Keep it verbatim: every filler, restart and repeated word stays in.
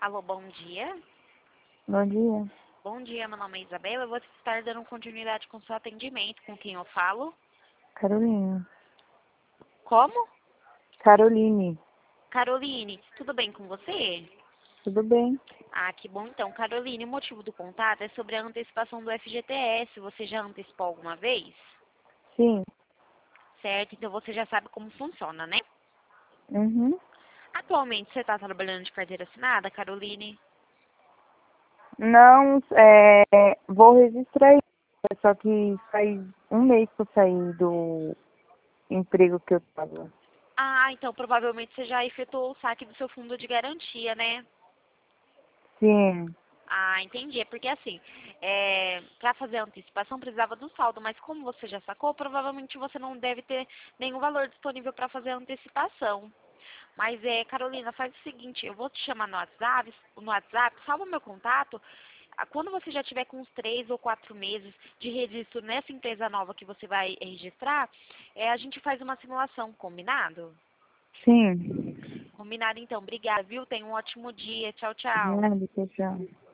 Alô, bom dia. Bom dia, Bom dia, meu nome é Isabela. Eu vou estar dando continuidade com seu atendimento. Com quem eu falo? Carolina. Como? Caroline, Caroline, tudo bem com você? tudo bem? Ah, que bom então. Caroline, o motivo do contato é sobre a antecipação do F G T S. Você já antecipou alguma vez? Sim. Certo, então você já sabe como funciona, né? Uhum. Atualmente você está trabalhando de carteira assinada, Caroline? Não, é, vou registrar isso, só que faz um mês que eu saí do emprego que eu tava. Ah, então provavelmente você já efetuou o saque do seu fundo de garantia, né? Sim, Ah, entendi. É porque assim, é, para fazer a antecipação precisava do saldo, mas como você já sacou, provavelmente você não deve ter nenhum valor disponível para fazer a antecipação. Mas é, Carolina, faz o seguinte, eu vou te chamar no WhatsApp, no WhatsApp, salva meu contato. Ah, quando você já tiver com uns três ou quatro meses de registro nessa empresa nova que você vai registrar, é, a gente faz uma simulação, combinado? sim. Combinado então. Obrigada, viu? Tenha um ótimo dia. Tchau, tchau. Nada, tchau.